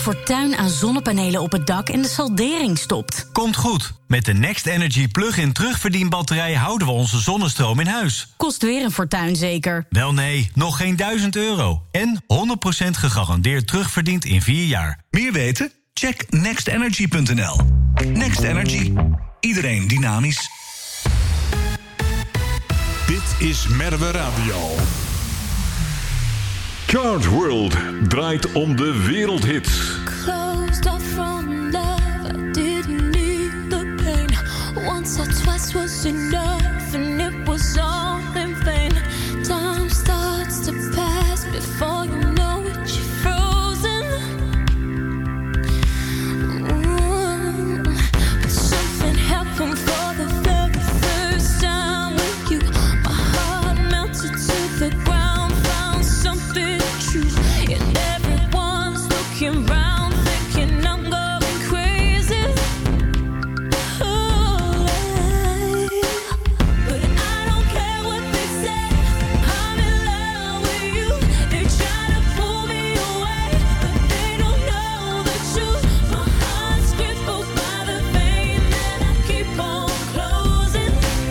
fortuin aan zonnepanelen op het dak en de saldering stopt. Komt goed. Met de Next Energy plug-in terugverdienbatterij houden we onze zonnestroom in huis. Kost weer een fortuin zeker? Wel nee, nog geen €1000. En 100% gegarandeerd terugverdiend in 4 jaar. Meer weten? Check nextenergy.nl. Next Energy. Iedereen dynamisch. Dit is Merwe Radio. Chart World draait om de wereldhits. Closed off from love, I didn't need the pain. Once or twice was enough, and it was all in vain. Time starts to pass before you know it, you're frozen. But something happened for the very first time with you. My heart melted to the ground, found something true, and everyone's looking round, thinking I'm going crazy. Oh, but I don't care what they say. I'm in love with you. They try to pull me away, but they don't know the truth. My heart's crippled by the pain that I keep on closing.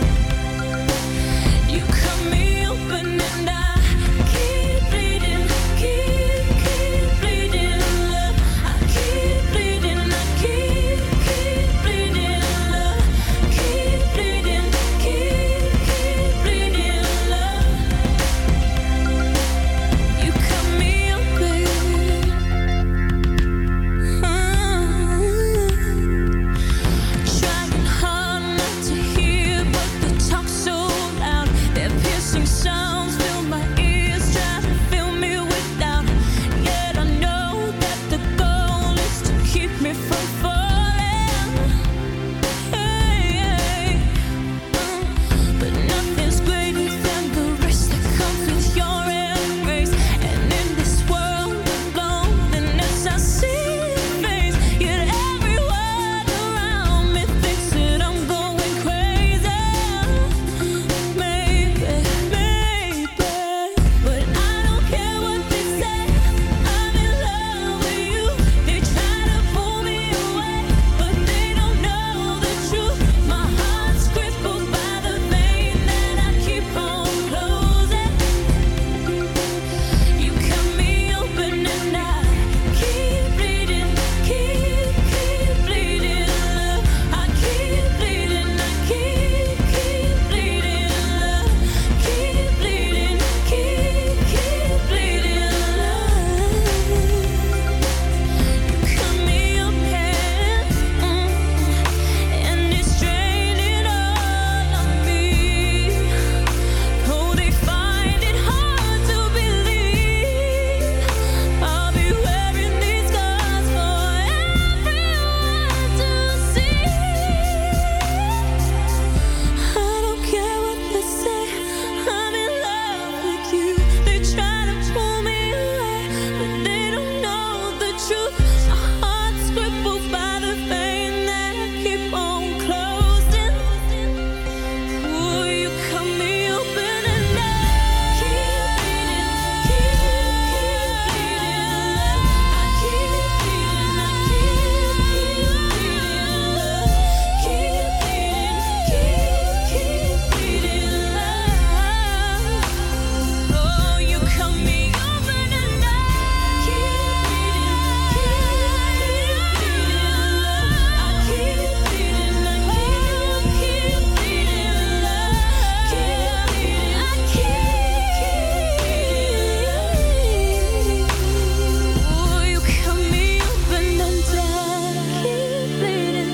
You cut me open and I keep bleeding, keep bleeding, love. I keep bleeding, I keep bleeding, love. Keep bleeding, keep bleeding, love. You cut me open. Trying hard not to hear, but the talk's so loud. Their piercing sounds fill my ears, try to fill me with doubt. Yet I know that the goal is to keep me from falling. Hey, but nothing's greater than the risk that comes with your embrace. And in this world of loneliness, I see your face. Yet everyone around me thinks that I'm going crazy. Maybe, but I don't care what they say. I'm in love with you. They try to pull me away, but they don't know the truth. My heart's crippled by the pain that I keep on closing. You cut me open and I keep bleeding, keep bleeding, love. I keep bleeding, I keep bleeding, love. Keep bleeding, keep bleeding, love. You cut me open, and it's draining all of me. Oh, they find it hard to believe I'll be wearing these scars for everyone to see. I don't care what they say. I'm in love with you. They try to pull me away, but they don't know the truth. My heart's crippled by the pain that I keep on closing. Oh, you cut me open and I keep bleeding, love. I keep bleeding, I keep bleeding, love. Keep bleeding, love. Oh, you cut me open and I keep bleeding, love. I keep bleeding, I keep bleeding, love. Keep bleeding, I oh, you cut me open and I keep bleeding,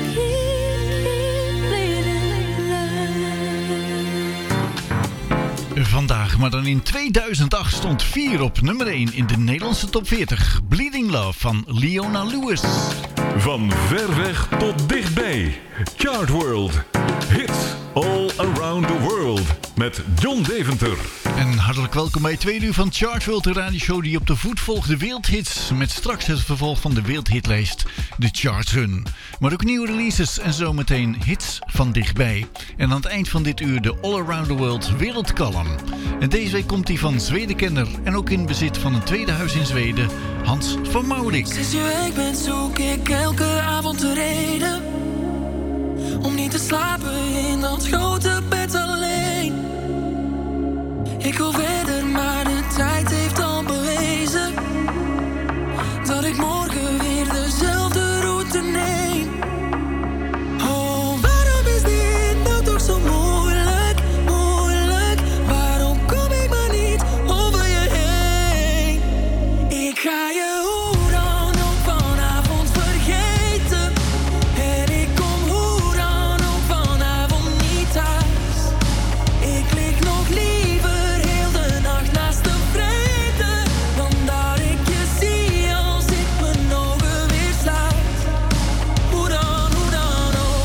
love. Vandaag, maar dan in 2008 stond 4 op nummer 1 in de Nederlandse top 40. Bleeding Love van Leona Lewis. Van ver weg tot dichtbij. Chart World. Hits all around the world. Met John Deventer. En hartelijk welkom bij 2 uur van Chart World, de radioshow die op de voet volgt de wereldhits. Met straks het vervolg van de wereldhitlijst, de Chart Run. Maar ook nieuwe releases en zometeen hits van dichtbij. En aan het eind van dit uur de All Around the World Wereldkalm. En deze week komt hij van Zwedenkenner en ook in bezit van een tweede huis in Zweden, Hans van Maurik. Sinds je weg bent zoek ik elke avond de reden om niet te slapen in dat grote bed alleen. Ik wil verder, maar de tijd heeft al bewezen dat ik morgen weer dezelfde route neem. Oh, waarom is dit nou toch zo moeilijk, moeilijk? Waarom kom ik maar niet over je heen? Ik ga je hoe dan ook vanavond vergeten. En ik kom hoe dan ook vanavond niet thuis. Ik lig nog liever heel de nacht naast de vrede dan dat ik je zie als ik mijn ogen weer sluit. Hoe dan ook.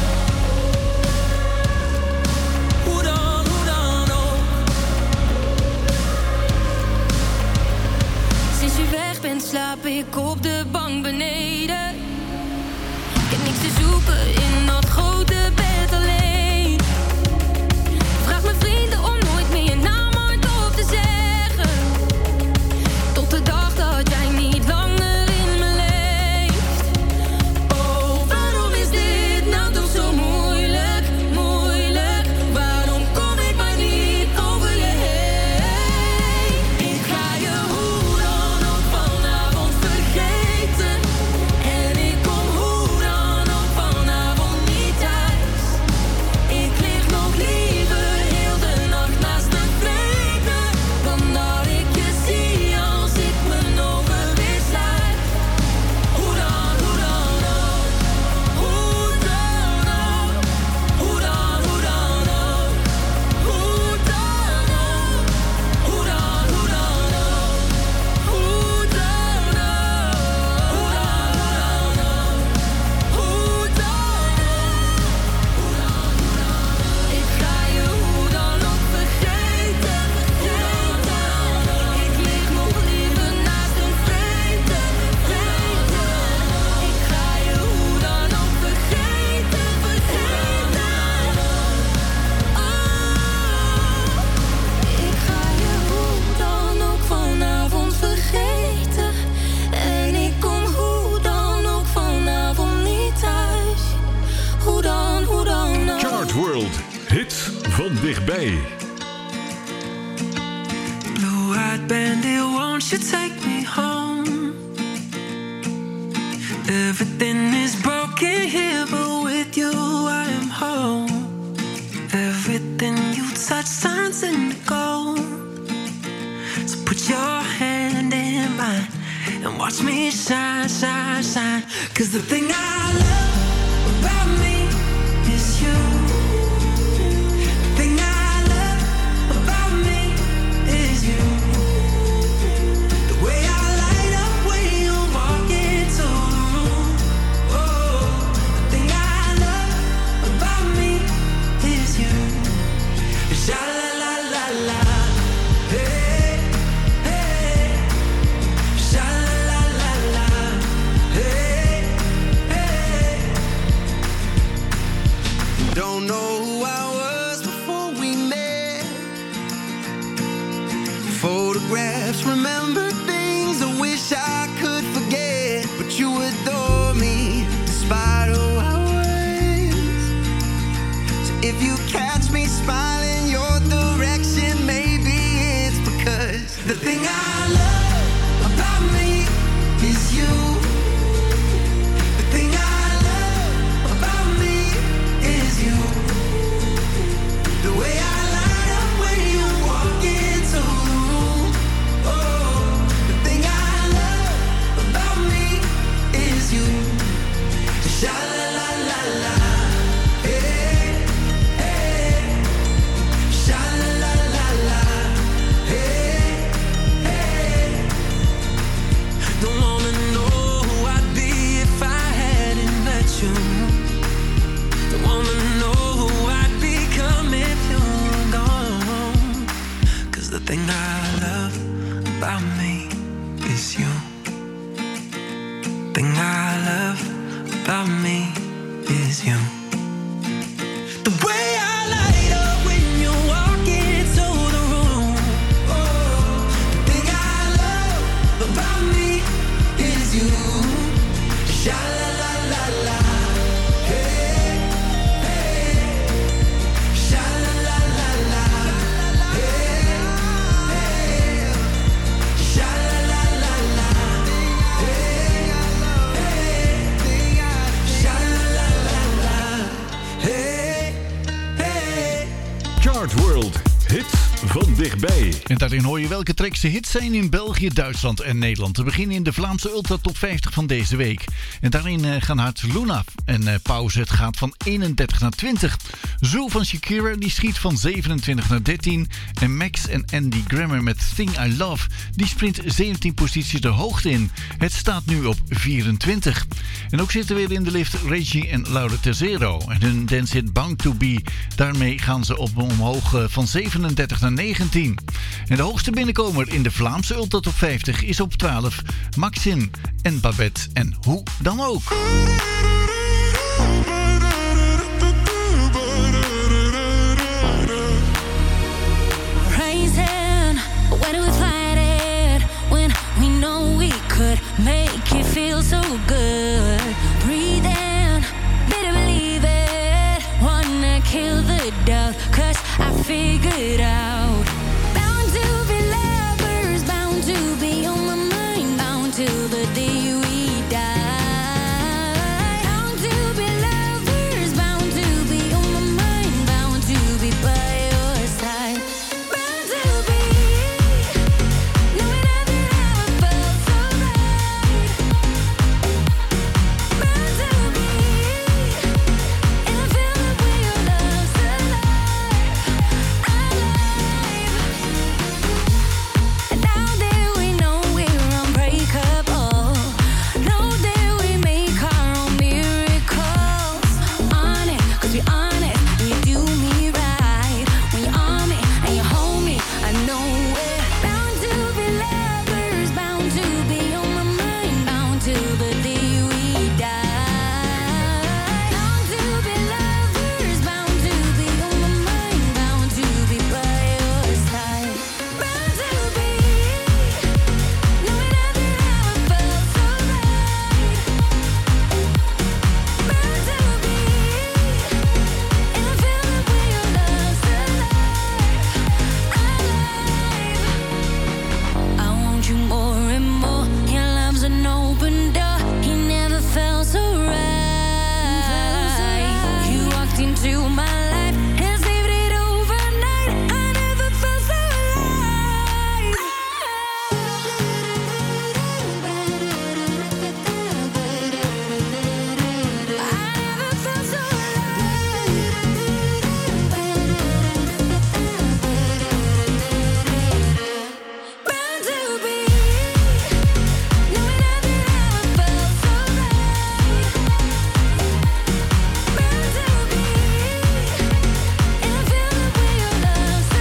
Hoe dan ook. Sinds je weg bent slaap ik op de bank beneden. Ik heb niks te zoeken in dat grote bed alleen. Vraag mijn vrienden om nooit meer je naam hardop te zeggen. Tot de dag dat jij niet langer in me leeft. Oh, waarom is dit nou toch zo moeilijk, moeilijk? Waarom kom ik maar niet over je heen? Ik ga je hoe dan ook vanavond vergeten. En ik kom hoe dan ook vanavond niet thuis. Ik lig nog liever heel de nacht naast de vrede dan dat ik je zie als ik mijn ogen weer sluit. Hoe dan ook. Hoe dan ook. Hoe dan ook. Hoe dan ook. Hoe dan ook. Hoe dan ook. Hoe dan ook. Hoe dan ook. Ik ga je hoe dan ook vergeten. Ik lig nog liever naast een vrede. Ik ga je hoe dan ook vergeten. Ik ga je hoe dan ook vanavond vergeten. En ik kom hoe dan ook vanavond niet thuis. Hoe dan ook. Chart World, hits van dichtbij. Blue-eyed bandit, won't you take me home? Everything is broken here, but with you I am home. Everything you touch turns into gold. So put your hand in mine and watch me shine, shine, shine. 'Cause the thing I love about me is you. The thing I love about me is you. The way I light up when you walk into the room. Oh, the thing I love about me is you. Sha la la la la, hey hey. Sha la la la la, hey hey. thing I love about me is you. The way I light up when you walk into the room. Oh, the thing I love about me is you. Sha la la la la. Hey, hey. Sha la la la la. Hey, hey. Sha la la la la. Hey, hey. Sha la la la la. Hey, hey. Chart World, hits van dichtbij. En daarin hoor je welke tracks de hits zijn in België, Duitsland en Nederland. We beginnen in de Vlaamse Ultra Top 50 van deze week. En daarin gaan hard Luna en Pauze. Het gaat van 31 naar 20. Zoel van Shakira die schiet van 27 naar 13. En Max en Andy Grammer met Thing I Love die sprint 17 posities de hoogte in. Het staat nu op 24. En ook zitten weer in de lift Reggie en Laura Tercero. En hun dance hit Bound to Be. Daarmee gaan ze omhoog van 37 naar 19. En de hoogste binnenkomer in de Vlaamse Ultra Top 50 is op 12 Maxine en Babette. En hoe dan ook. Raising, where do we fight it? When we know we could make it feel so good. Breathe in, better believe it. Wanna kill the doubt, 'cause I figured out. Bound to be lovers, bound to be on my mind, bound till the day we die. Bound to be lovers, bound to be on my mind, bound to be by your side. Bound to be, knowing that I felt so right. Bound to be, and I feel the way your love's alive. And now that we know we're unbreakable, know that we make our own miracles. On it, 'cause we on it, and you do me right. When you're on me and you hold me, I know it. Bound to be lovers, bound to be on my mind, bound till the day we die. Bound to be lovers, bound to be on my mind, bound to be by your side. Bound to be, knowing that I felt so right. Bound to be, and I feel the way your love's alive. I want you more and more. Your love's an open door. He never felt so right. You walked into my life and saved it overnight. I never felt so alive. I never felt so bound to be, knowing that I felt so right. Bound to be, and I feel the way your love's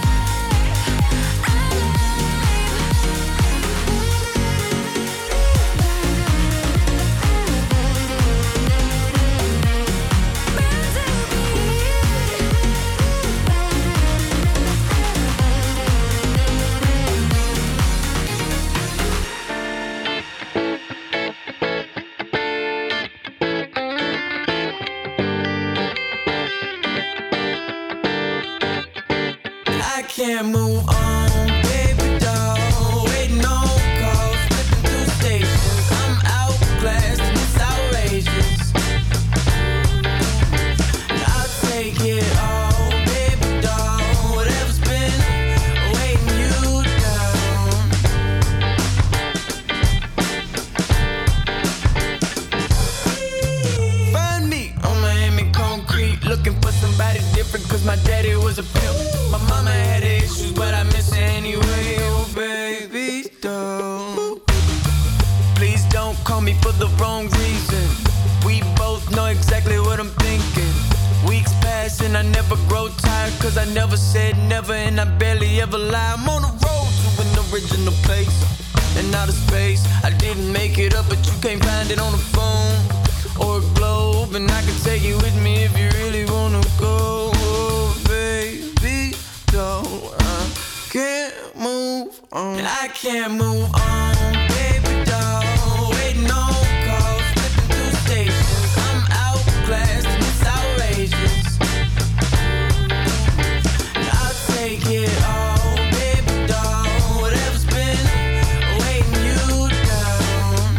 I can't move on, baby doll. Waiting on calls, flipping through stations. I'm outclassed and it's outrageous. And I'll take it all, baby doll. Whatever's been weighing you down. Find me on Miami concrete, looking for somebody different, 'cause my daddy was a pimp. My mama had issues, but I miss her anyway. Oh, baby, don't. Please don't call me for the wrong reason. We both know exactly what I'm thinking. Weeks pass and I never grow tired, 'cause I never said never and I barely ever lie. I'm on the road to an original place and outer space. I didn't make it up, but you can't find find it on the phone or a globe, and I can take you with me if you really wanna go. Oh, baby, though I can't move on. And I can't move on, baby, doll. Waiting on calls, flipping through stations. I'm outclassed and it's outrageous. And I'll take it all, baby, doll. Whatever's been weighing you down.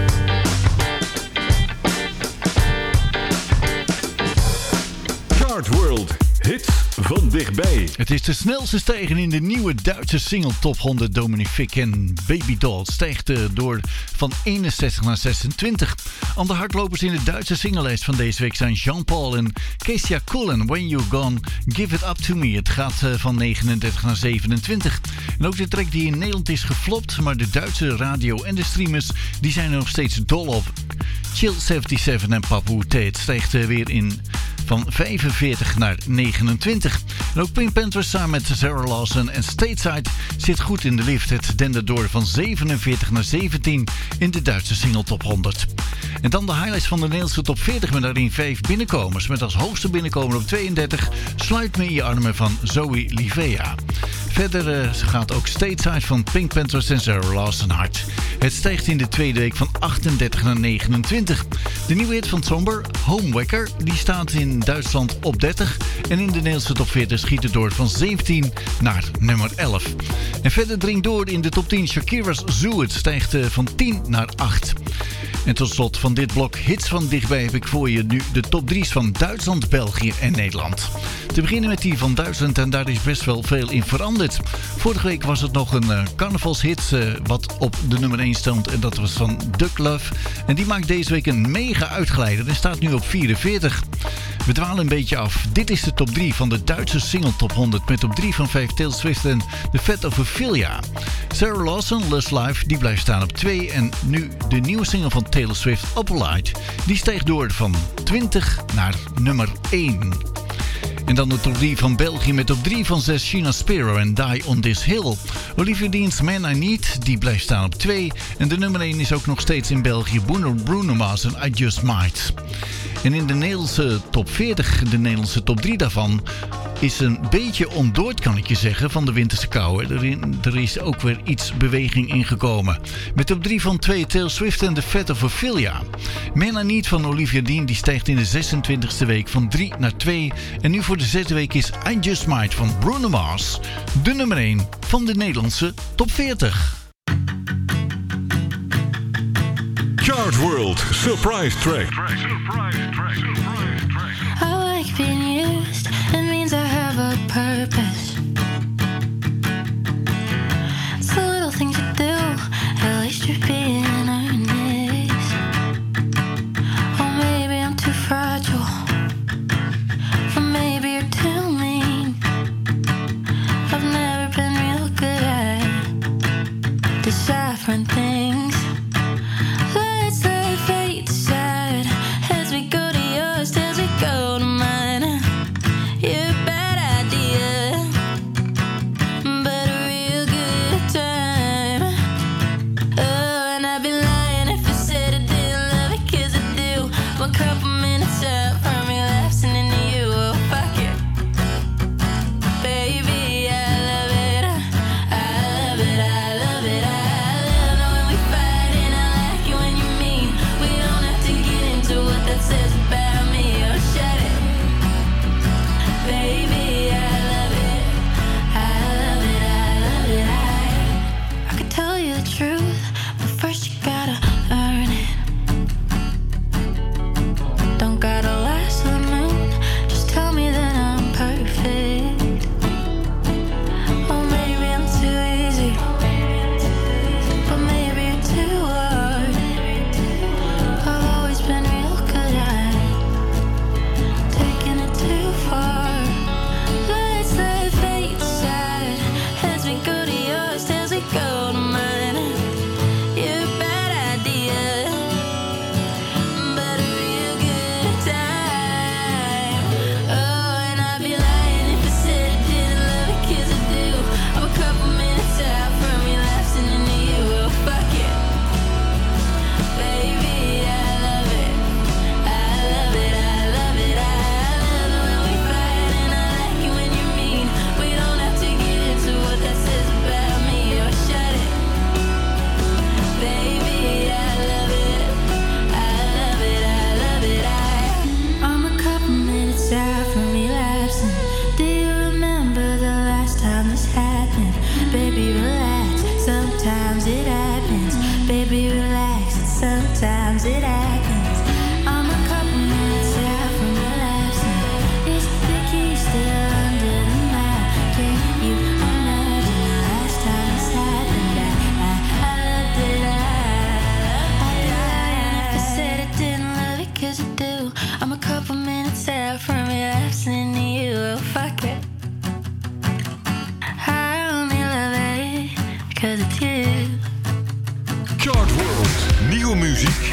Chart World, hits van dichtbij. Het is de snelste stijger in de nieuwe Duitse single top 100. Dominic Fik en Baby Doll stijgt door van 61 naar 26. Andere hardlopers in de Duitse singlelijst van deze week zijn Jean-Paul en Keisha Cullen. When You Gone, Give It Up To Me. Het gaat van 39 naar 27. En ook de track die in Nederland is geflopt, maar de Duitse radio en de streamers die zijn er nog steeds dol op. Chill 77 en Papu T. Het stijgt weer in van 45 naar 29. En ook Pink Panthers samen met Sarah Lawson en Stateside zit goed in de lift. Het dendert door van 47 naar 17 in de Duitse single top 100. En dan de highlights van de Nederlandse top 40 met daarin 5 binnenkomers. Met als hoogste binnenkomer op 32 Sluit Me in je armen van Zoe Livea. Verder gaat ook Stateside van Pink Panthers en Sarah Lawson hard. Het stijgt in de tweede week van 38 naar 29. De nieuwe hit van Somber, Homewaker, die staat in Duitsland op 30. En in de Nederlandse top 40 schiet het door van 17 naar nummer 11. En verder dringt door in de top 10 Shakira's Zoo. Het stijgt van 10 naar 8. En tot slot van dit blok hits van dichtbij heb ik voor je nu de top 3's van Duitsland, België en Nederland. Te beginnen met die van Duitsland en daar is best wel veel in veranderd. Vorige week was het nog een carnavalshit wat op de nummer 1 stond en dat was van Duck Love. En die maakt deze week een mega uitgeleider en staat nu op 44. We dwalen een beetje af. Dit is de top 3 van de Duitse single top 100 met op 3 van 5 Taylor Swift en The Fat of Ophelia. Sarah Lawson, Lust Life, die blijft staan op 2 en nu de nieuwe single van Taylor Swift, Opalite, die steeg door van 20 naar nummer 1. En dan de top 3 van België met op 3 van 6 Sheena Sparrow en Die on This Hill. Olivia Dean's Man I Need, die blijft staan op 2. En de nummer 1 is ook nog steeds in België Bruno Mars en I Just Might. En in de Nederlandse top 40, de Nederlandse top 3 daarvan, is een beetje ontdooid, kan ik je zeggen, van de winterse kou. Er is ook weer iets beweging ingekomen. Met op 3 van 2 Taylor Swift en The Fat of Ophelia. Man I Need van Olivia Dean, die stijgt in de 26e week van 3 naar 2. En nu voor de 6e week is I Just Might van Bruno Mars de nummer 1 van de Nederlandse top 40. Chart World Surprise Track. I like being used, it means I have a purpose. It's the little things you do, at least you're being earnest. Or maybe I'm too fragile, or maybe you're too mean. I've never been real good at deciphering things. Let's let fate decide as we go to yours, as we go to mine. You're a bad idea. muziek.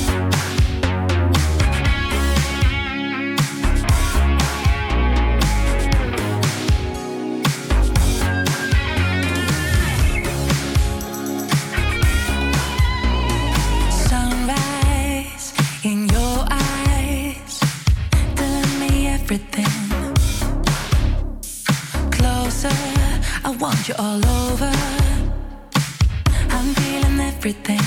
Sunrise in your eyes, telling me everything. Closer, I want you all over. I'm feeling everything.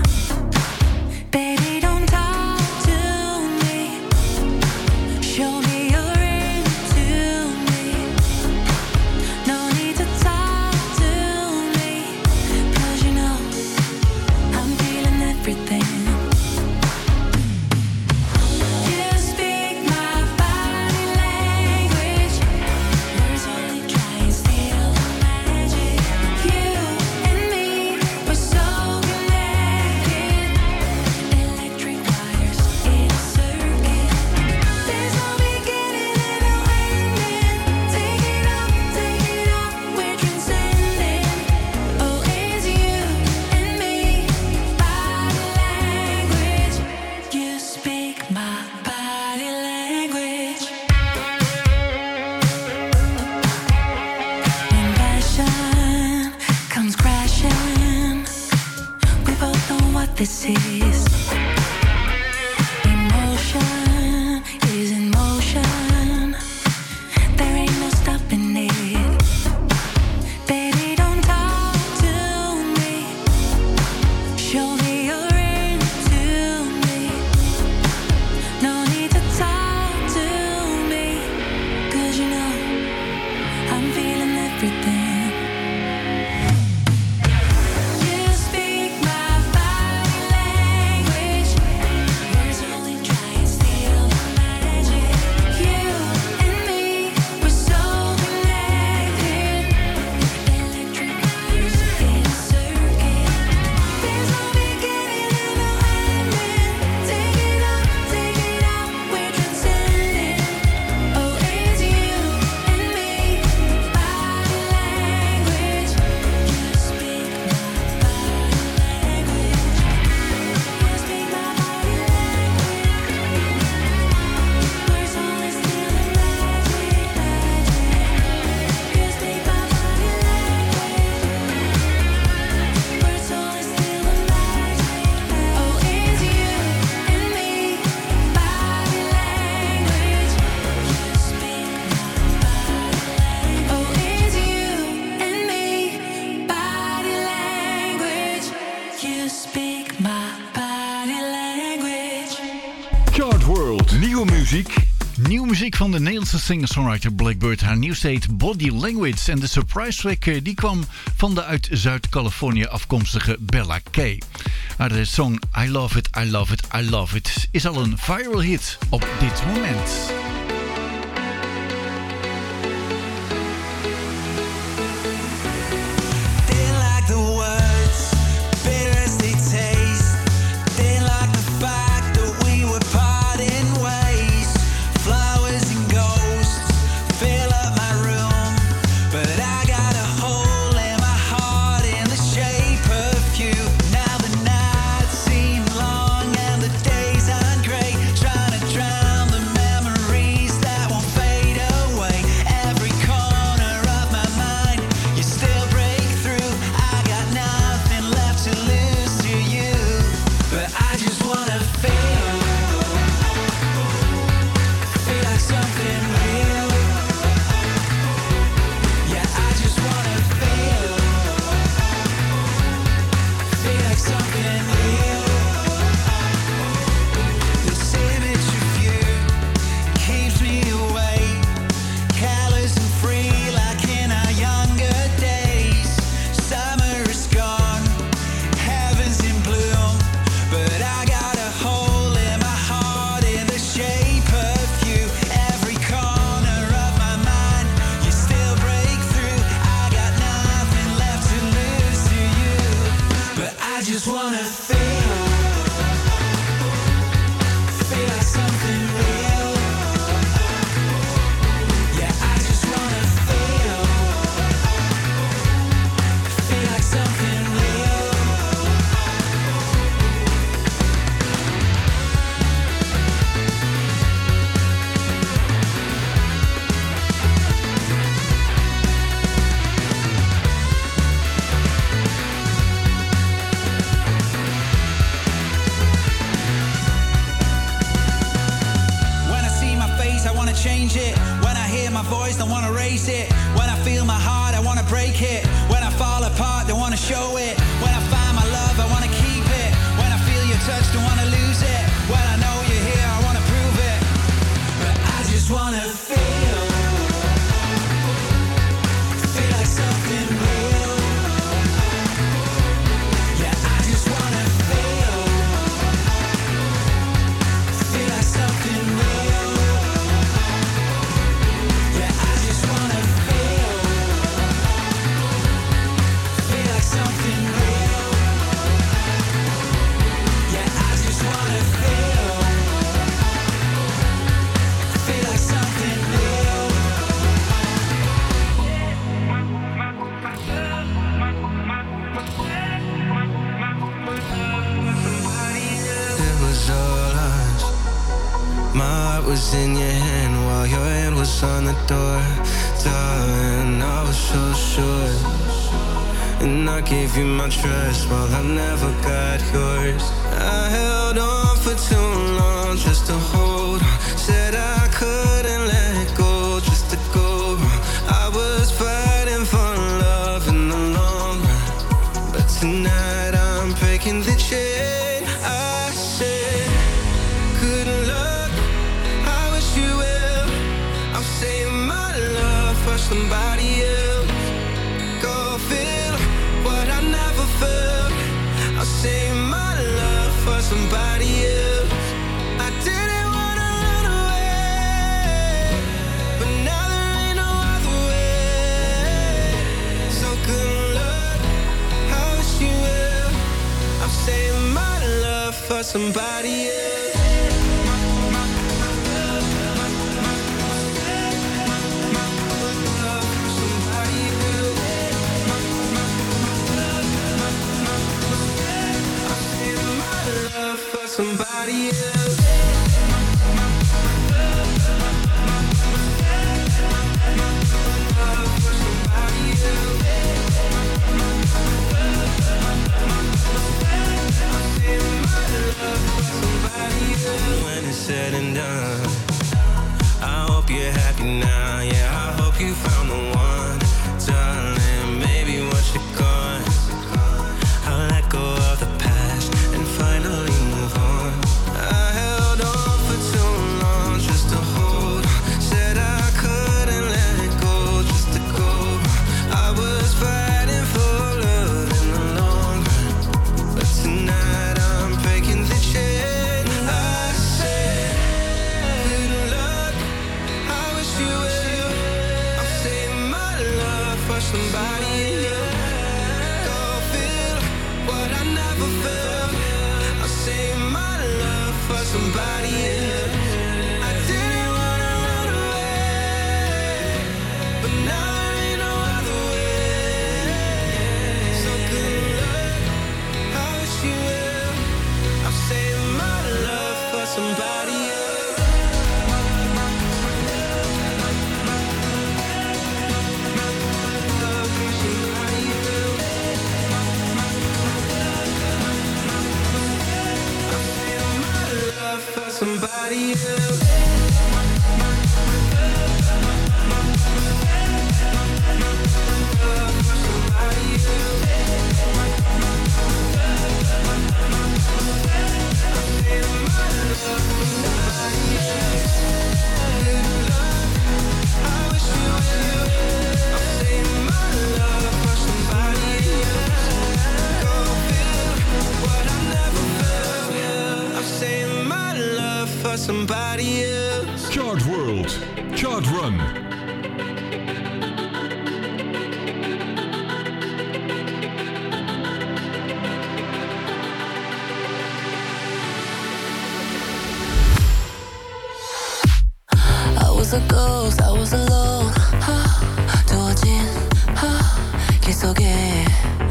Baby, don't talk to me. Show me you're into me. No need to talk to me, 'cause you know I'm feeling everything. You speak my body language. Words only try and steal the magic. You and me, we're so connected. Electric wires in a circuit. There's no beginning and no ending. Take it off, we're transcending. Oh, it's you and me, body language. You speak my body language. When passion comes crashing, we both know what this is. Emotion is in motion. There ain't no stopping it. Baby, don't talk to me. Show me you're into me. No need to talk to me, 'cause you know I'm feeling everything. You speak my body language. Words only try and steal the magic. You and me, we're so connected. Electric wires in a circuit. There's no beginning and no ending. Take it off, we're transcending. Oh, it's you and me, body language. You speak my body language. You speak my body language. Words only steal the magic. You speak my body language. Words only steal the magic. Oh, it's you and me, body language. You speak my body language. Oh, it's you and me, body language. You speak my body language. Chart World. Nieuwe muziek. Nieuwe muziek van de Nederlandse singer-songwriter Blackbird. Haar nieuwste heet Body Language. En de surprise track die kwam van de uit Zuid-Californië afkomstige Bella K. Haar song I Love It, I Love It, I Love It is al een viral hit op dit moment. They like the words, bitter as they taste. They like the fact that we were parting ways. Flowers and ghosts fill up my room, but I got a hole in my heart in the shape of you. Now the nights seem long and the days aren't great. Trying to drown the memories face it. When I feel my heart, I wanna break it. When I fall apart, don't wanna show it. When I find my love, I wanna keep it. When I feel your touch, don't wanna lose it. When I know you're here, I wanna prove it. But I just wanna feel like something real. Yeah, I just wanna feel like something real. Yeah, I just wanna feel like something real. Yeah, I just wanna feel like something real. It was all us. My heart was in your hand while your hand was on the door. Darling, I was so sure. And I gave you my trust while I never got yours. I held on for too long just to hold on. Said I couldn't let go just to go wrong. I was fighting for love in the long run. But tonight I'm breaking the chain. I said, good luck, I wish you well. I'm saying my love for somebody else. Go feel what I never felt. I'll save my love for somebody else. I didn't wanna run away, but now there ain't no other way. So good luck, I wish you well. I'm saving my love for somebody else. Somebody else. When it's said and done, I hope you're happy now. Yeah, I hope you found the one, darling. Maybe once you're gone, I'll let go of the past and finally move on. I held on for too long just to hold on. Said I couldn't let it go just to go wrong. I was fighting for love in the long run, but tonight I'm breaking the chain. I said, good luck, I wish you well. I'm saving my love for somebody else. Go feel what I never felt. I'll save my love for somebody else. I didn't wanna run away, but now there ain't no other way. So good luck, I wish you well. I'm saving my love for somebody else. For somebody else. Somebody else. Chart World, Chart Run. I was a ghost, I was alone. 두어진 길 속에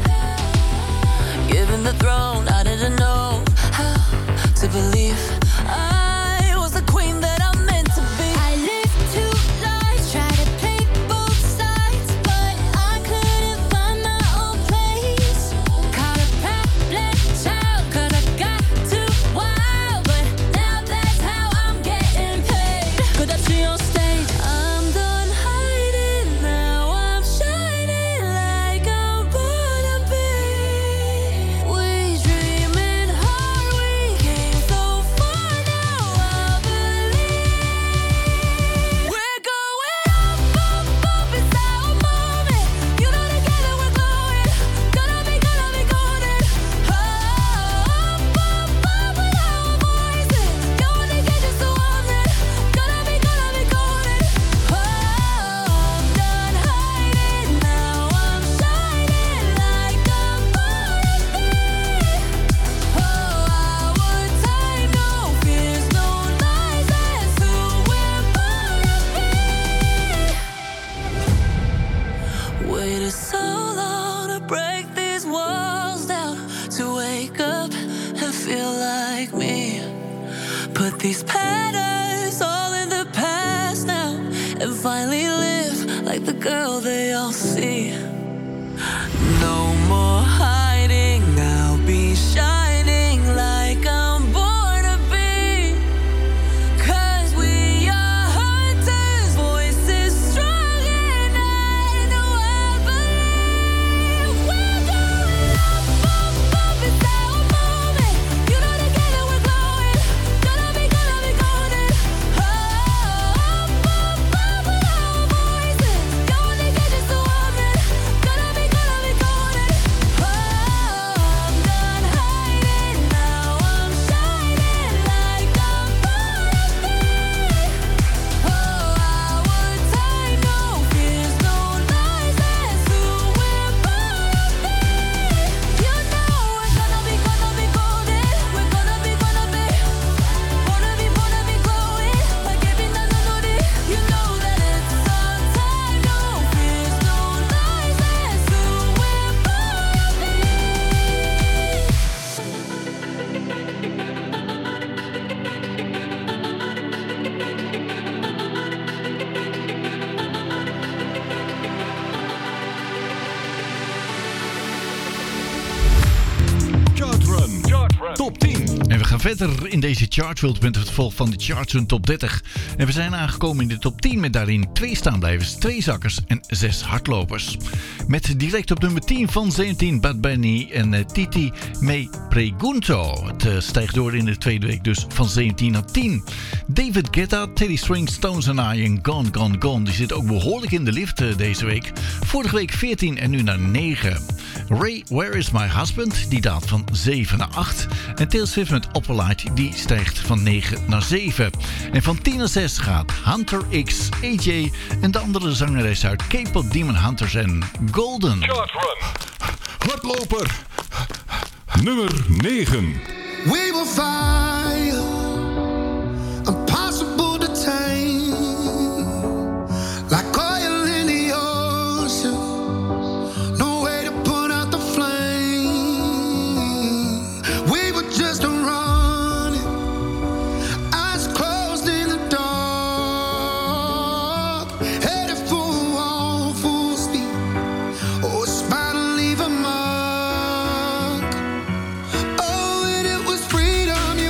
given the throne, I didn't know how to believe. I was the queen that I'm meant to be. I lived two lives, tried to play both sides, but I couldn't find my own place. Caught a problem child, 'cause I got too wild, but now that's how I'm getting paid. 끝없이 on stage, I'm the put these patterns all in the past now and finally live like the girl they all see. No more hiding, I'll be shining like I'm born to be. 'Cause we are hunters, voices strong and I know I believe. We're going up, up, up, it's our moment. You know together we're glowing. Gonna be golden. Up, up, up with our voices. Going to get just a woman. Gonna be golden. Oh, I'm done hiding now. I'm shining like I'm born to be. Oh, our time, no fears, no lies. That's who we're born to be. You know we're gonna be golden. We're gonna be glowing like every melody. You know that it's our time, no fears, no lies. That's who we're born to be. Chartrun Top 10. En we gaan verder in deze Chartworld met het vervolg van de Chartrun Top 30. En we zijn aangekomen in de top 10 met daarin 2 staanblijvers, 2 zakkers en 6 hardlopers. Met direct op nummer 10 van 17 Bad Bunny en Titi Me Pregunto. Het stijgt door in de tweede week dus van 17 naar 10. David Guetta, Teddy Swing, Stones and I en Gone Gone Gone. Die zit ook behoorlijk in de lift deze week. Vorige week 14 en nu naar 9. Ray, Where is My Husband? Die daalt van 7 naar 8. En Taylor Swift met Opalite, die stijgt van 9 naar 7. En van 10 naar 6 gaat Hunter X, AJ en de andere zangeres uit K-pop Demon Hunters en Golden. Chartrun Hardloper nummer 9. We will fire, impossible to tame, like oil in the ocean, no way to put out the flame. We were just running, eyes closed in the dark, headed for a wall, full speed. Oh, it's bound to leave a mark. Oh, and it was freedom.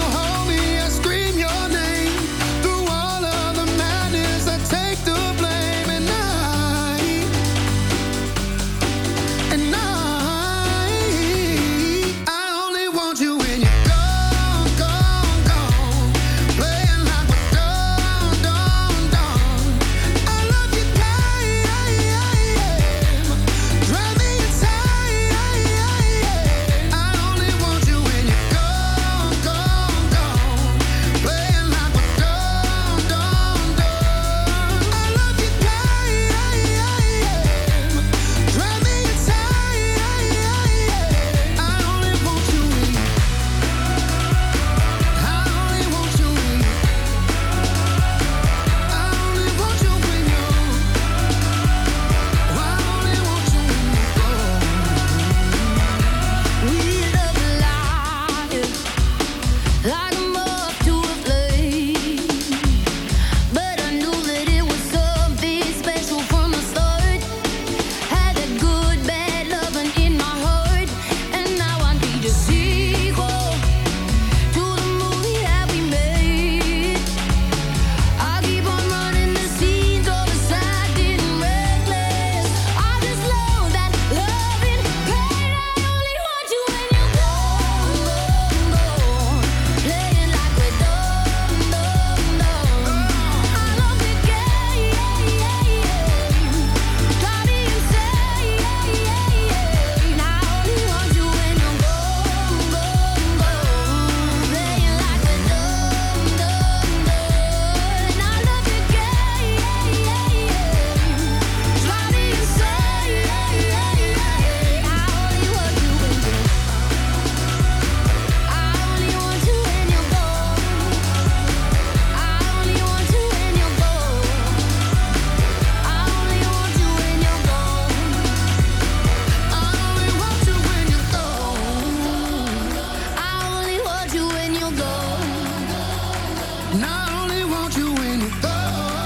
And I only want you when you go.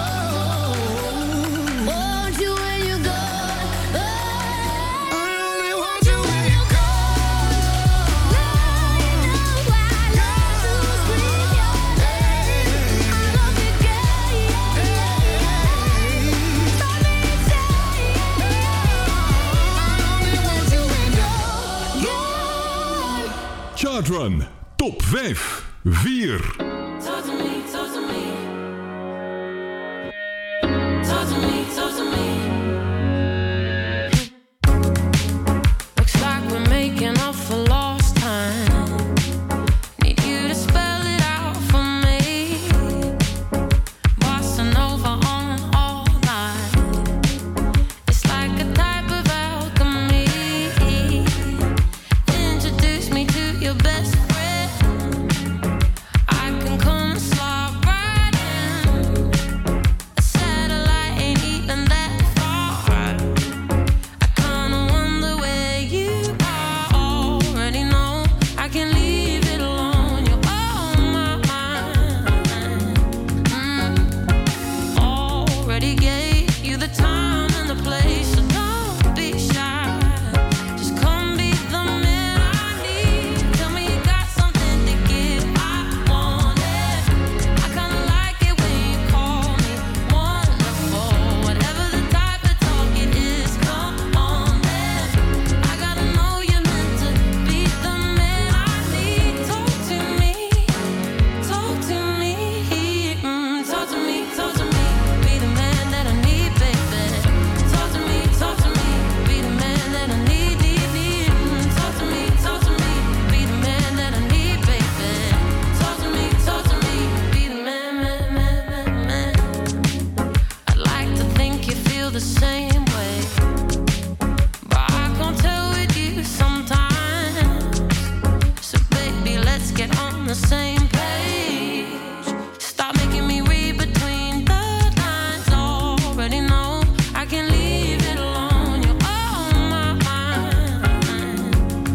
Want you when you go. I only want you when you go. Chartrun Top 5, 4. Talk to me, talk to me. Talk to me, talk to me. Looks like we're making up for lost time. Need you to spell it out for me. Bossa Nova on all night. It's like a type of alchemy. Introduce me to your best friend. I can come slide right in. A satellite ain't even that far. I kinda wonder where you are. Already know I can leave it alone. You're on my mind. Already gave you the time and the place, so don't be shy. Just come be the man I need. Tell me you got something to give. I want it. I kinda like it when you call me wonderful. Whatever the type of talk it is, come on then. I gotta know you're meant to be the man I need. Talk to me, talk to me, talk to me, talk to me. Be the man that I need, baby. Talk to me, be the man that I need, need. Talk to me, be the man that I need, baby. Talk to me, be the man. I'd like to think you feel the same way, but I can't tell with you sometimes. So baby, let's get on the same page. Stop making me read between the lines. Already know I can leave it alone. You're on my mind.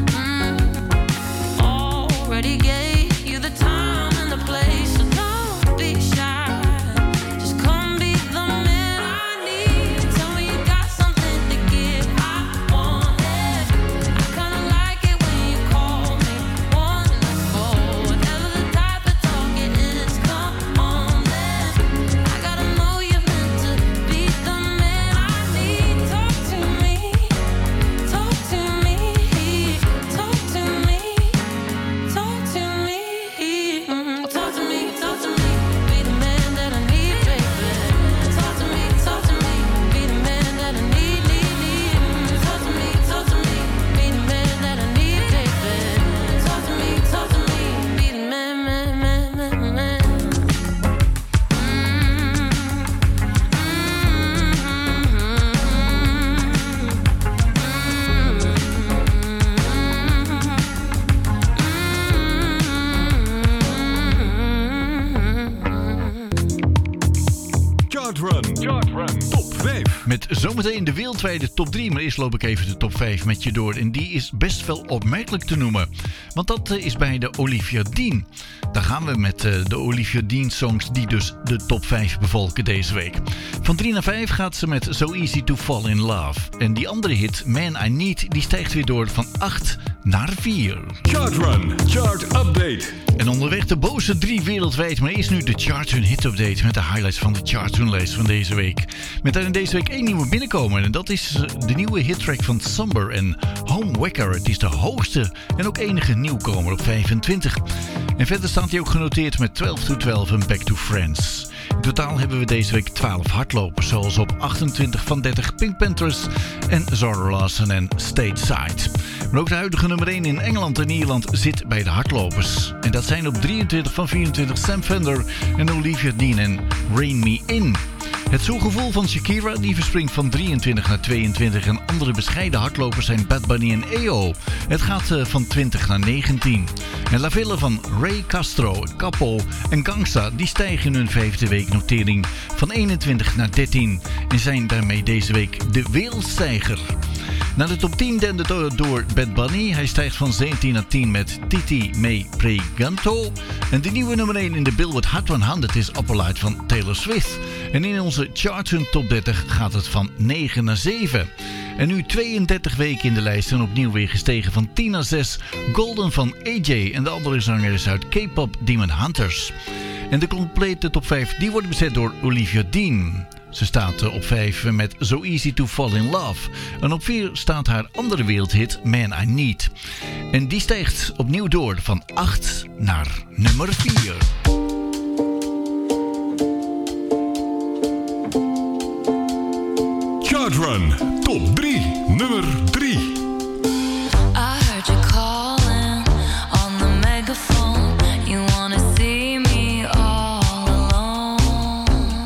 Already gave you the time and the place, so don't be shy. Just come be the man I need. Tell me you got something to give. I want it. I kinda like it when you call me wonderful. Whatever the type of talk it is, come on then. I gotta know you're meant to be the man I need. Talk to me, talk to me, talk to me, talk to me, talk to me, talk to me. Be the man that I need, baby. Talk to me, be the man that I need, need. Talk to me, be the man that I need, baby. Talk to me, be the man, man. Chartrun Top 5. Met zometeen de wereldwijde top 3, maar eerst loop ik even de top 5 met je door. En die is best wel opmerkelijk te noemen, want dat is bij de Olivia Dean. Daar gaan we met de Olivia Dean songs die dus de top 5 bevolken deze week. Van 3 naar 5 gaat ze met So Easy to Fall in Love. En die andere hit, Man I Need, die stijgt weer door van 8 naar 4. Chartrun Chart Update. En onderweg de boze 3 wereldwijd, maar eerst nu de Chartrun Hit Update met de highlights van de Chartrun lijst van deze week. Met daarin deze week 1 nieuwe binnenkomen en dat is de nieuwe hittrack van Somber en Homewecker. Het is de hoogste en ook enige nieuwkomer op 25. En verder staat hij ook genoteerd met 12 to 12 en Back to Friends. In totaal hebben we deze week 12 hardlopers, zoals op 28 van 30 Pink Panthers en Zara Larsson en Stateside. Maar ook de huidige nummer 1 in Engeland en Ierland zit bij de hardlopers. En dat zijn op 23 van 24 Sam Fender en Olivia Dean en Rain Me In. Het zoelgevoel van Shakira die verspringt van 23 naar 22 en andere bescheiden hardlopers zijn Bad Bunny en EO. Het gaat van 20 naar 19. En La Villa van Ray Castro, Capo en Gangsta die stijgen in hun 5e weeknotering van 21 naar 13 en zijn daarmee deze week de wereldstijger. Naar de top 10 dende door Bad Bunny. Hij stijgt van 17 naar 10 met Titi Me Preganto. En de nieuwe nummer 1 in de Billboard Hot 100 is Opalite van Taylor Swift. En in onze Charts top 30 gaat het van 9 naar 7. En nu 32 weken in de lijst en opnieuw weer gestegen van 10 naar 6. Golden van AJ en de andere zanger is uit K-pop Demon Hunters. En de complete top 5 die wordt bezet door Olivia Dean. Ze staat op 5 met So Easy to Fall in Love. En op 4 staat haar andere wereldhit Man I Need. En die stijgt opnieuw door van 8 naar nummer 4. Chartrun top 3, nummer 3. I heard you calling on the megaphone. You wanna see me all alone.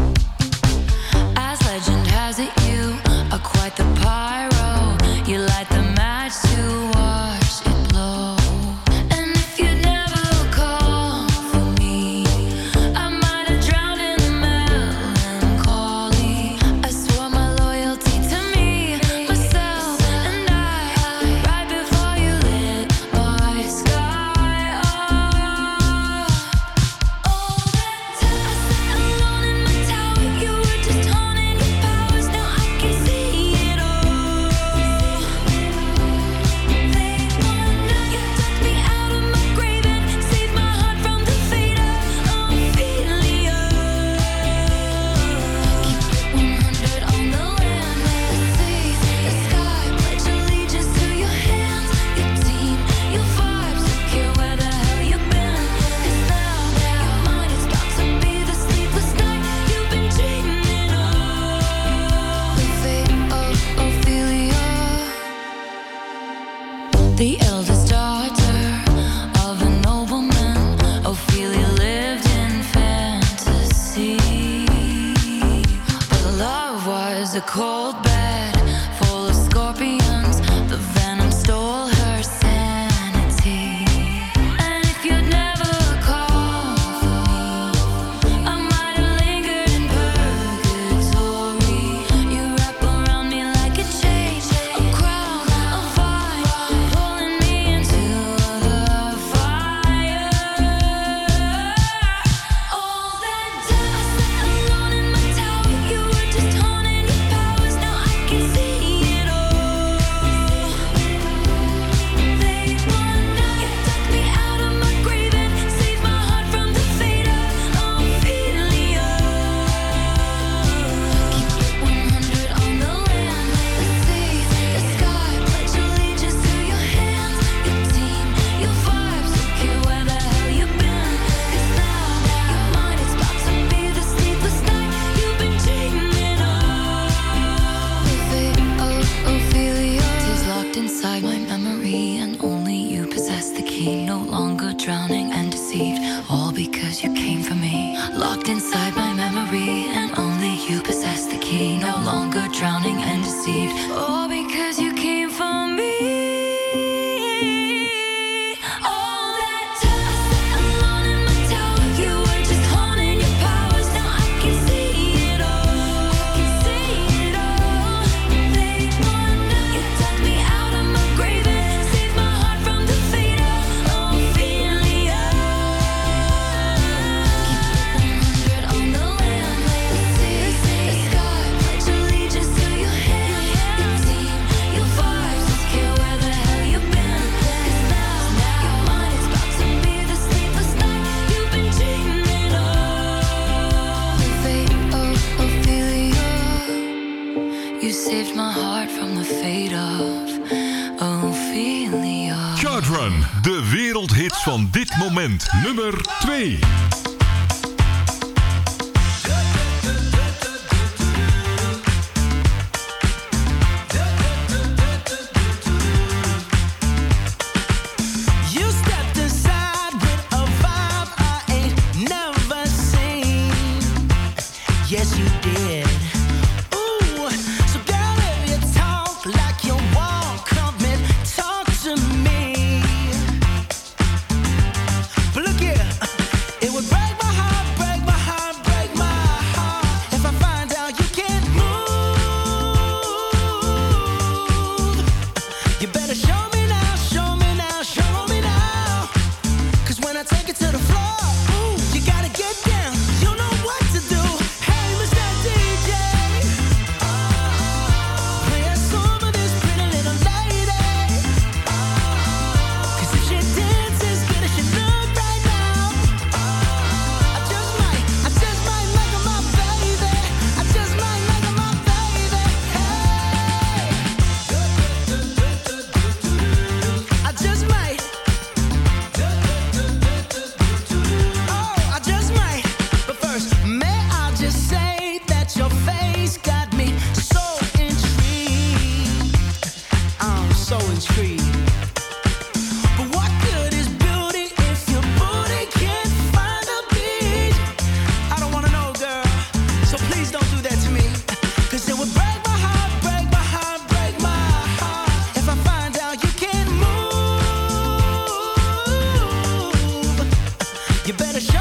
As legend has it, you are quite the pyro. You light the match to watch it blow. And if you'd never call for me, I might have drowned in the melancholy. I swore my loyalty to me, myself, and I. Right before you lit my sky up. All that time I sat alone in my tower, you were just honing your powers. Now I can see it all. They wanna, you took me out of my grave and saved my heart from the fate of Ophelia. Keep it 100 on the land, the sea, the sky. Pledge allegiance to your hands, your team, your vibes. Don't care where the hell you've been. 'Cause now your mind is about to be the sleepless night you've been dreaming of. The fate of Ophelia. The eldest daughter of a nobleman, Ophelia lived in fantasy. But love was a cold bed full of scorpions. The venom stole her sanity. And if you'd never called for me, I might have lingered in purgatory. You wrap around me like a chain, a crown, a vine, pulling me into the fire. All that time I sat alone in my tower, you were just honing your powers. Now I can see it all. They wanna, you took me out of my grave and saved my heart from the fate of Ophelia. Keep it 100 on the land, the sea, the sky. Pledge allegiance to your hands, your team, your vibes. Don't care where the hell you've been. 'Cause now your mind is about to be the sleepless night you've been dreaming of. The fate of Ophelia is locked inside my memory, and only you possess the key. No longer drowning and deceived, all because you came for me. Locked inside my memory, and only you possess the key. No longer drowning and deceived, all because you came for me. All that time I sat alone in my tower, you were just honing your powers. Now I can see it all. I can see it all. They wanna, you took me out of my grave and saved my heart from the fate of Ophelia. Keep it 100 on the land, the sea, the sky. Pledge allegiance to your hands, your team, your vibes. Don't care where the hell you've been. 'Cause now your mind is about to be the sleepless night you've been dreaming of. The fate of Ophelia. You saved my heart from the fate of Ophelia. Chartrun, de wereldhits van dit moment, nummer 2. You stepped aside with a vibe I ain't never seen. Yes, you did. Ooh, so girl, if you talk like you want, come and talk to me. But look here, it would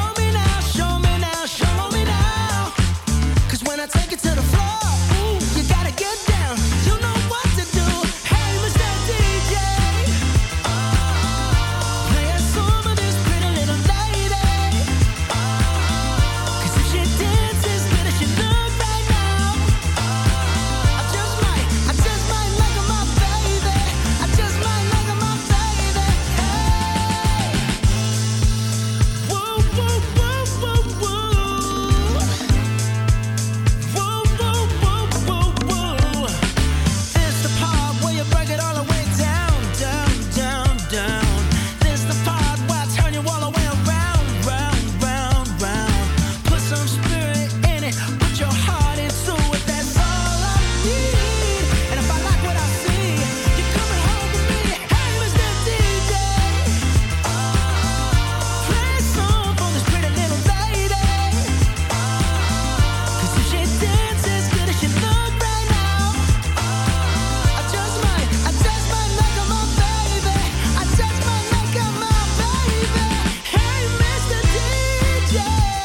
me now, show me now, show me now. 'Cause when I take it to the floor, ooh, you gotta get down. You know what to do. Hey, Mr. DJ, play a song of this pretty little lady. 'Cause if she dances good as she look right now, I just might make her my baby. I just might make her my baby. Hey, woo, woo, woo, woo, woo. Woo, woo, woo, woo, woo. This the part where you break it all the way down, down, down, down. This the part where I turn you all the way around, round, round, round. Put some spirit in it, put your heart into it. That's all I need. And if I like what I see, you're coming home with me. Hey, Mr. DJ, play a song for this pretty little lady. 'Cause if she dances good as she look right now, I just might make her my baby. I just might make her my baby. Hey, Mr. DJ,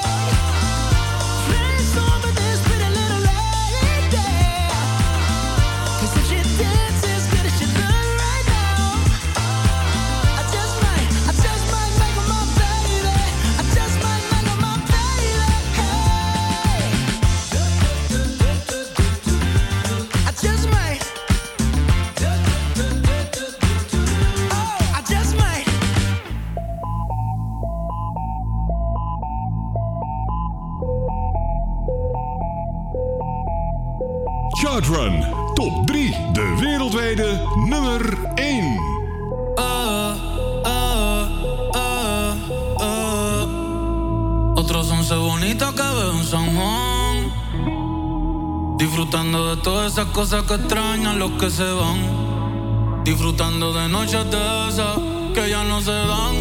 play a song for this pretty little lady. 'Cause if she dances good as she look right now, I just might make her my baby. I just might make her my baby. Hey, I just might. Oh, I just might. Chartrun Top 3, de wereldwijde nummer 1. Otros 11 bonitos que veo en San Juan, disfrutando de todas esas cosas que extrañan los que se van, disfrutando de noches de esas que ya no se dan,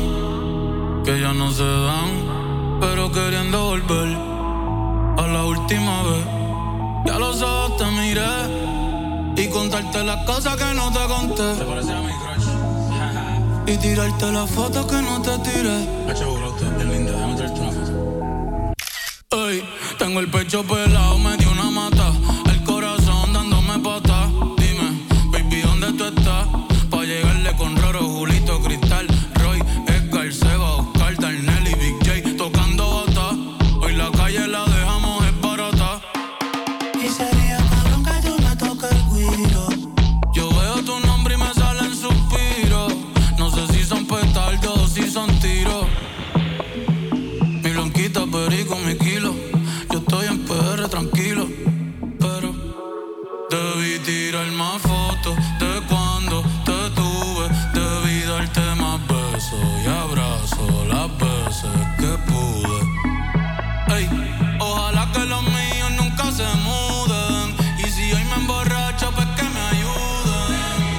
pero queriendo volver a la última vez. Ya a los ojos te miré y contarte las cosas que no te conté. Te parece a mi crush. Y tirarte las fotos que no te tiré. Bien linda, déjame tirarte una foto. Ey, tengo el pecho pelado, me dio una mata. El corazón dándome patas. Dime, baby, ¿dónde tú estás? Pa' llegarle con Roro, Julito, Cristal, Roy, Edgar, Seba, Oscar, Darnell y Big J tocando bata. Hoy la calle la dejamos esbarata. Y sería cabrón que tú me toques el guiro. Yo veo tu nombre y me salen suspiros. No sé si son petardos o si son tiros. Mi blanquita, perico, mi kilo. Yo estoy en PR tranquilo, pero debí tirar más fotos de cuando te tuve. Debí darte más besos y abrazos las veces que pude. Ey, ojalá que los míos nunca se muden. Y si hoy me emborracho, pues que me ayuden.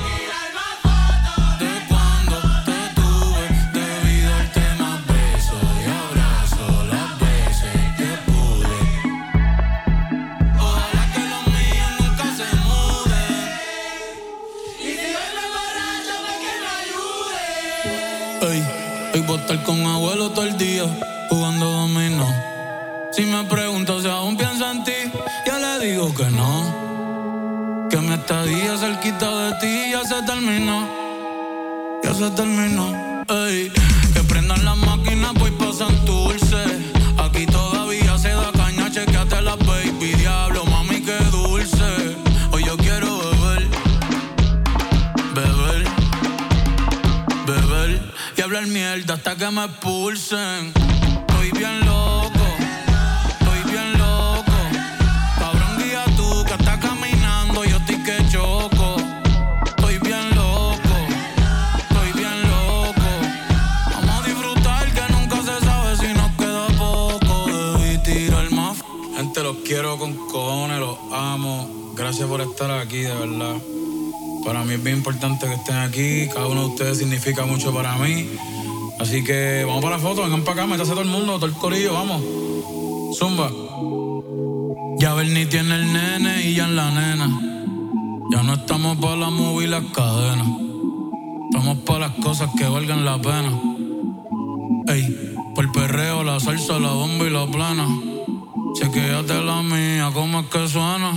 De cuando te tuve, debí darte más besos y abrazos las veces que pude. Ojalá que los míos nunca se muden. Y si hoy me emborracho, pues que me ayuden. Ey, hoy voy a estar con abuelo todo el día jugando dominó. Si me pregunto si aún pienso en ti, yo le digo que no. Que mi estadía cerquita de ti ya se terminó. Ey, que prendan las máquinas, voy pa' Santurce. Aquí todavía se da caña, chequeate las baby. Diablo, mami, qué dulce. Hoy yo quiero beber y hablar mierda hasta que me expulsen. Estoy bien loco. Cabrón, guía tú que estás caminando, yo estoy que choco. Estoy bien loco. Vamos a disfrutar que nunca se sabe si nos queda poco. Debí tirar más. Gente, los quiero con cojones, los amo. Gracias por estar aquí, de verdad. Para mí es bien importante que estén aquí. Cada uno de ustedes significa mucho para mí. Así que vamos para la foto, vengan para acá, métase todo el mundo, todo el corillo, vamos. Zumba. Ya Bernie tiene el nene y ya en la nena. Ya no estamos para la movie y las cadenas. Estamos para las cosas que valgan la pena. Ey, Pa'l perreo, la salsa, la bomba y la plena. Chequéate la mía, cómo es que suena.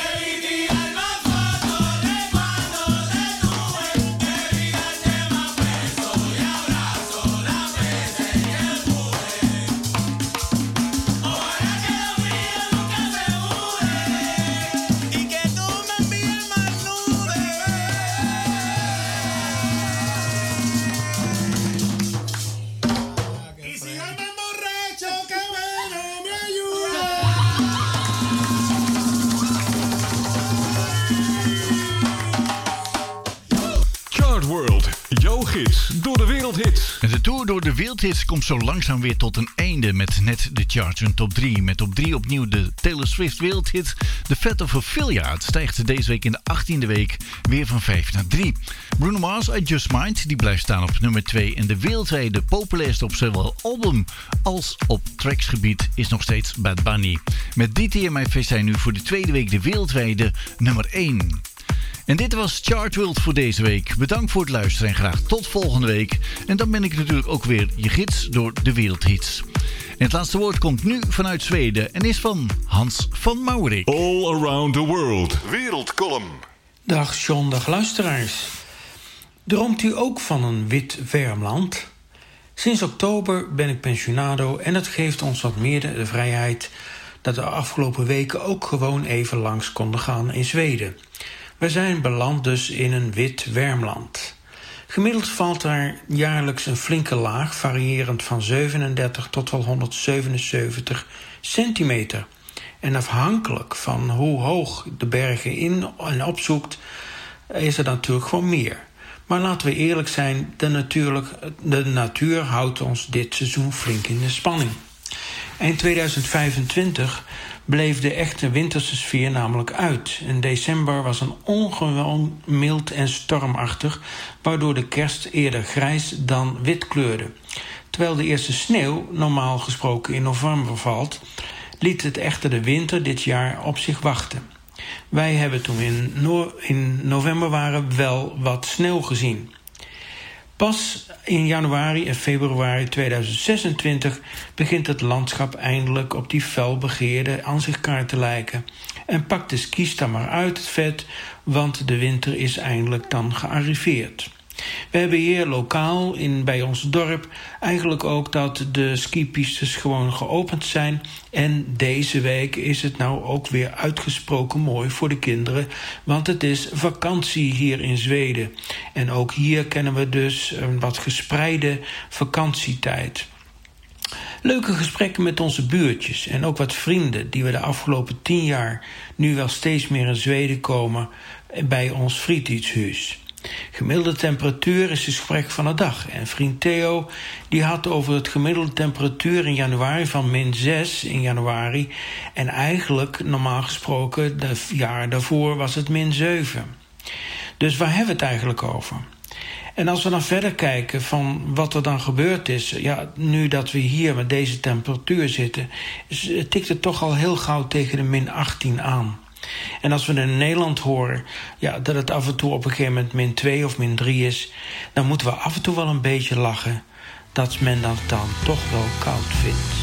Gids door de wereldhits. En de tour door de wereldhits komt zo langzaam weer tot een einde met net de Chart Run Top 3. Met op 3 opnieuw de Taylor Swift wereldhit The Fat of Ophelia. Het stijgt deze week in de 18e week weer van 5 naar 3. Bruno Mars, I Just Mind, die blijft staan op nummer 2. En de wereldwijde populairste op zowel album als op tracksgebied is nog steeds Bad Bunny. Met DT en My Face zijn nu voor de tweede week de wereldwijde nummer 1. En dit was Chartworld voor deze week. Bedankt voor het luisteren en graag tot volgende week. En dan ben ik natuurlijk ook weer je gids door de wereldhits. En het laatste woord komt nu vanuit Zweden en is van Hans van Maurik. All Around the World. Wereldcolumn. Dag John, dag luisteraars. Droomt u ook van een wit Värmland? Sinds oktober ben ik pensionado en dat geeft ons wat meer de vrijheid dat we de afgelopen weken ook gewoon even langs konden gaan in Zweden. We zijn beland dus in een wit Värmland. Gemiddeld valt daar jaarlijks een flinke laag, variërend van 37 tot wel 177 centimeter. En afhankelijk van hoe hoog de bergen in en opzoekt, is er natuurlijk gewoon meer. Maar laten we eerlijk zijn, de natuur houdt ons dit seizoen flink in de spanning. Eind 2025 bleef de echte winterse sfeer namelijk uit. En december was een ongewoon mild en stormachtig, waardoor de kerst eerder grijs dan wit kleurde. Terwijl de eerste sneeuw normaal gesproken in november valt, liet het echter de winter dit jaar op zich wachten. Wij hebben toen in november waren wel wat sneeuw gezien. Pas in januari en februari 2026 begint het landschap eindelijk op die felbegeerde aanzichtkaart te lijken. En pak de skis dan maar uit het vet, want de winter is eindelijk dan gearriveerd. We hebben hier lokaal bij ons dorp eigenlijk ook dat de skipistes gewoon geopend zijn. En deze week is het nou ook weer uitgesproken mooi voor de kinderen, want het is vakantie hier in Zweden. En ook hier kennen we dus een wat gespreide vakantietijd. Leuke gesprekken met onze buurtjes en ook wat vrienden die we de afgelopen 10 jaar nu wel steeds meer in Zweden komen bij ons fritidshuis. Gemiddelde temperatuur is het gesprek van de dag. En vriend Theo die had over het gemiddelde temperatuur in januari van -6 in januari. En eigenlijk, normaal gesproken, het jaar daarvoor was het -7. Dus waar hebben we het eigenlijk over? En als we dan verder kijken van wat er dan gebeurd is, ja, nu dat we hier met deze temperatuur zitten, tikt het toch al heel gauw tegen de -18 aan. En als we in Nederland horen dat het af en toe op een gegeven moment -2 of -3 is, dan moeten we af en toe wel een beetje lachen dat men dat dan toch wel koud vindt.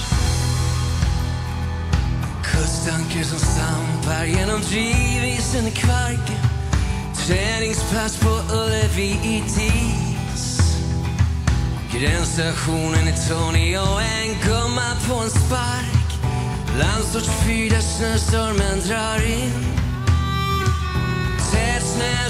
Kusttanker som stampar genom drivisen i Kvarken. Träningspass på Ullevi i Tis. Gränsstationen i Tornio, en gumma på en spark. Landsortsfyr där snöstormen drar in. Tät snö